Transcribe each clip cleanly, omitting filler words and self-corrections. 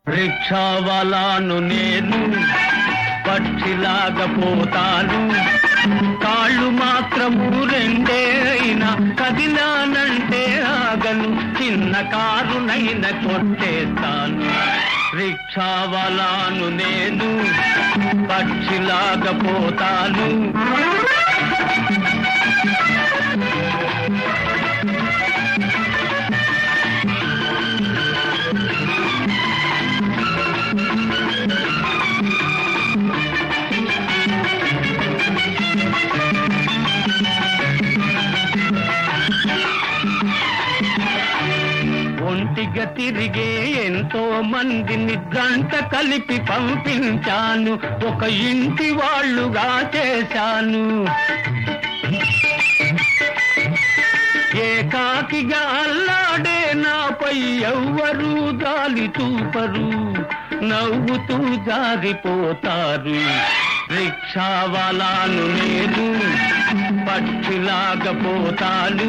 రిక్షావాలాను నేను, పక్షిలాగా పోతాను. కాళ్ళు మాత్రము రెండే అయినా కదిలానంటే ఆగను, చిన్న కారునైనా కొట్టేస్తాను. రిక్షావాలాను నేను, పక్షిలాగా పోతాను. ఒంటిగా తిరిగే ఎంతో మందిని గంట కలిపి పంపించాను, ఒక ఇంటి వాళ్ళుగా చేశాను. ఏకాకిగా అల్లాడే నాపై ఎవ్వరూ జాలి చూపరు, నవ్వుతూ జారిపోతారు. రిక్షావాలాను నేను, పక్షిలాగా పోతాను.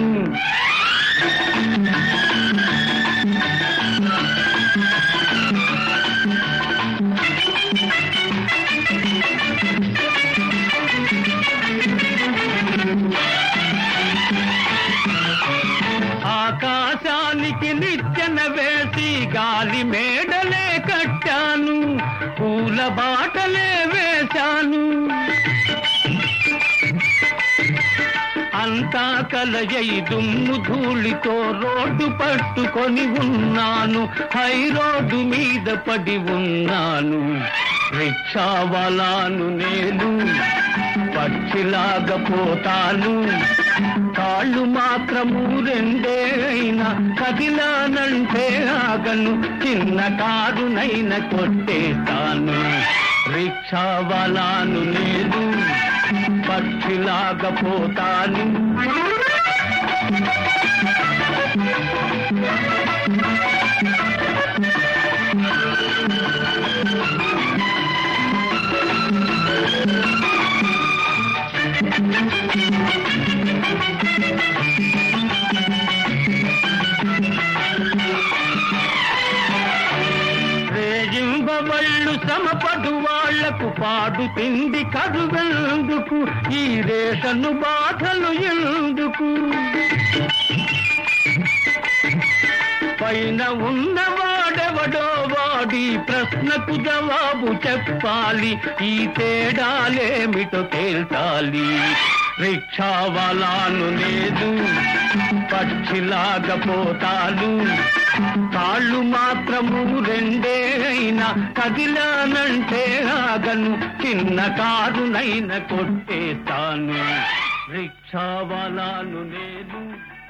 ఆకాశానికి నిచ్చెన వేసి గాలి మేడలే కట్టాను, పూల బాటలే వేశాను. అంతా కలయై దుమ్ము ధూళితో రోడ్డు పట్టుకొని ఉన్నాను, హై రోడ్డు మీద పడి ఉన్నాను. రిక్షావాలాను నేను, పక్షిలాగా పోతాను. కాళ్ళు మాత్రము రెండే అయినా కదిలానంటే ఆగను, చిన్న కారునైనా కొట్టేస్తాను. రిక్షావాలాను నేను, పక్షిలాగా పోతాను. రేయింబవళ్ళు శ్రమపడు వాళ్లకు పాడు తిండి కరువెందుకు, ఈ రేషను బాధలు ఎందుకు? పైన ఉన్నవాడెవడో వాడి ప్రశ్నకు జవాబు చెప్పాలి, ఈ తేడాలేమిటో తేల్చాలి. రిక్షావాలాను నేను, పక్షిలాగా పోతాను. కాళ్ళు మాత్రము రెండే అయినా కదిలానంటే ఆగను, చిన్న కారునైనా కొట్టేస్తాను. రిక్షావాలాను నేను.